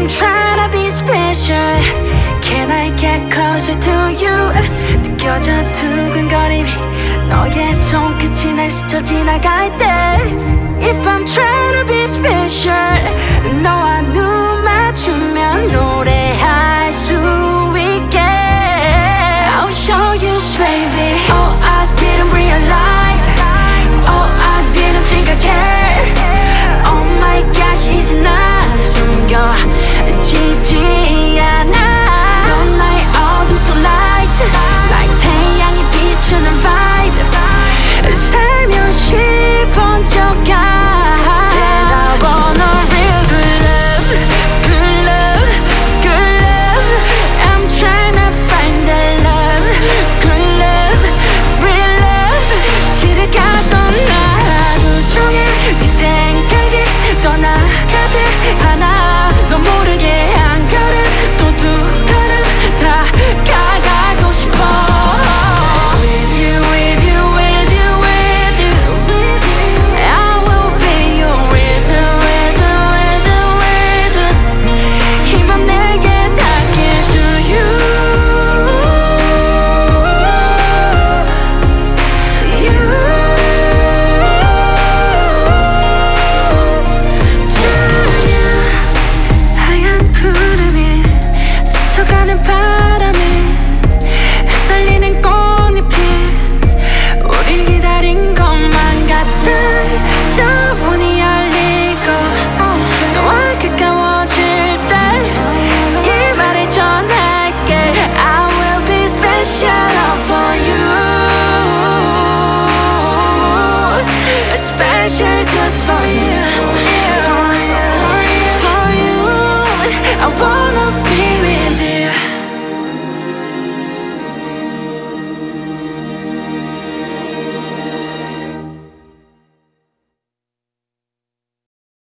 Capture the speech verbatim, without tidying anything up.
I'm trying to be special, can I get closer to you? 느껴져 두근거림이 너의 손끝이 날 스쳐 지나갈 때 If I'm trying to be special, 너와 눈 맞추면 노래할 수 있게 I'll show you baby. Oh I didn't realize, oh I didn't think I care. Oh my gosh 이제 난 숨겨지지 않아. 넌 나의 어둠 so light, like 태양이 비추는 vibe. 살며시 번져가 That I want a real good love, good love, good love. I'm trying to find that love, good love, real love. 길을 가던 하루 종일 네 생각이 떠나가지 않아. 너 모르게 한 걸음 또 두 걸음 다가가고 싶어. With you, with you, with you, with you, I will be your reason, reason, reason, reason. 힘없 내게 닿게 to you, you, to you. 하얀 구름이 스쳐가는 바람에 흩날리는 꽃잎이 우릴 기다린 것만 같아. 저 문이 열리고 너와 가까워질 때 이 말을 전할게. I will be special for you, special just for you.